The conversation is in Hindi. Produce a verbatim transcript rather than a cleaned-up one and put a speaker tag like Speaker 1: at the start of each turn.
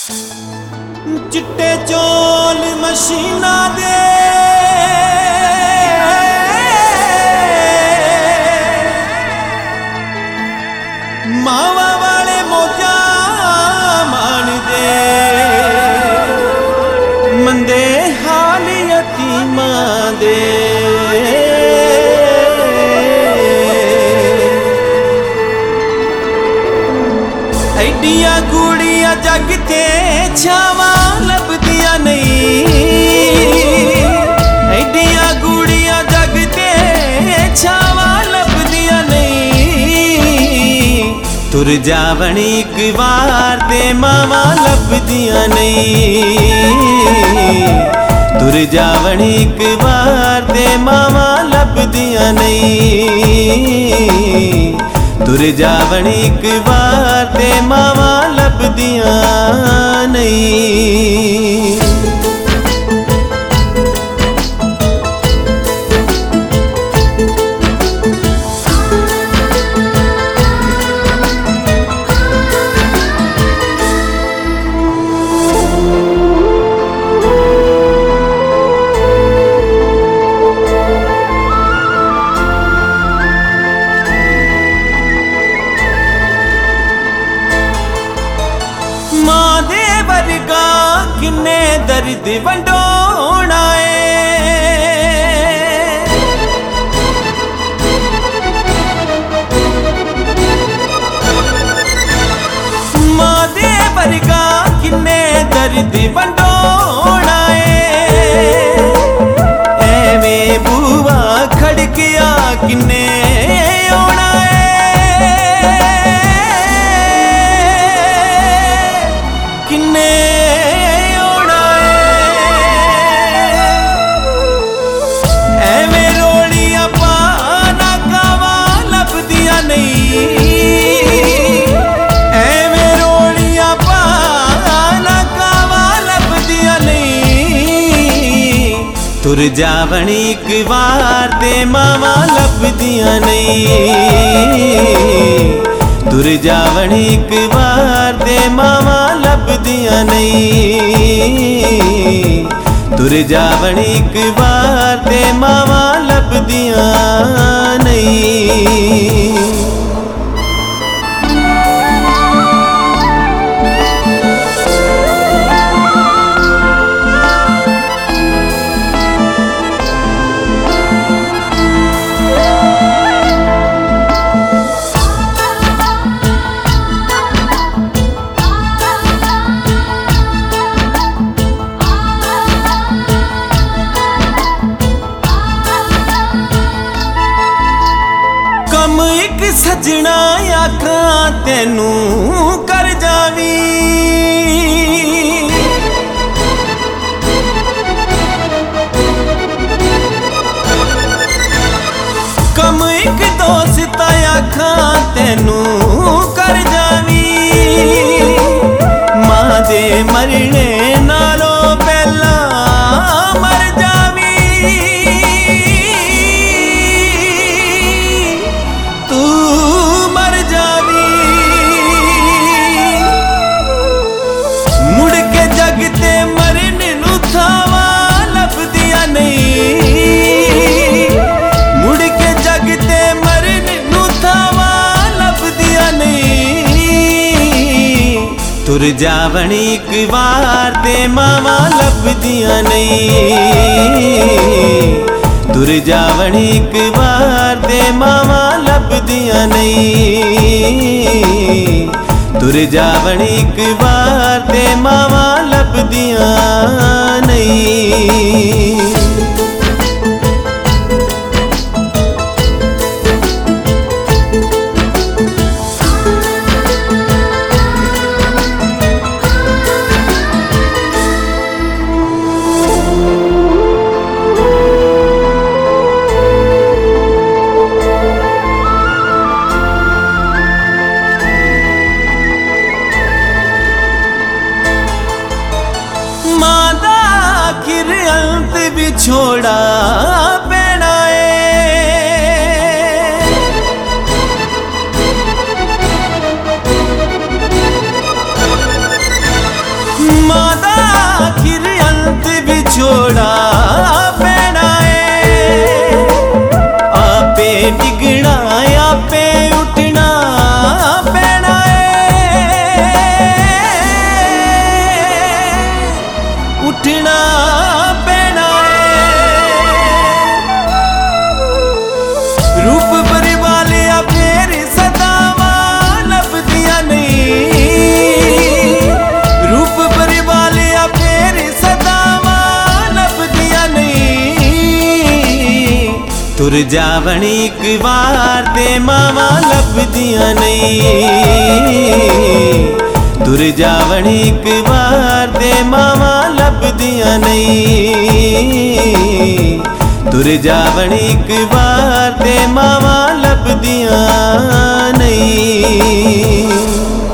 Speaker 1: चिट्टे चोल मशीना दे मावा वाले मोजा मान दे मंदे हाल यतीमां दे ऐडिया गुड़िया जग ते छावा लभदिया नहीं। ऐडिया गुड़िया जग ते छावा लभदिया नहीं। तुर जावण एक बार ते मावा लभदिया नहीं। तुर जावण एक बार ते मावा लभदिया नहीं। तुर जावण एक बार ते मावा लभदिया नहीं। किन्ने दर्द वंडोना मां दे वर्गा किन्ने दर्द वंडोना एवें बुआ खड़किया किन्ने आना किन्ने तुर जावण एक बार ते मावा लभदिया नहीं। तुर जावण एक बार ते मावा लभदिया नहीं। तुर जावण एक बार ते मावा लभदिया नहीं। एक सजना आखा तेनू कर जावी कम एक दोस्त आखा तेनू कर जावी मां दे मरने नालों पहला मर जावी तुर जावण एक बार ते मावा लभदिया नहीं। तुर जावण एक बार ते मावा लभदिया नहीं। तुर जावण एक बार ते मावा लभदिया नहीं। छोड़ा पैना तुर जावण एक बार ते मावा लभदियां नहीं। तुर जावण एक बार ते मावा लभदियां नहीं। तुर जावण एक बार ते मावा लभदियां नहीं।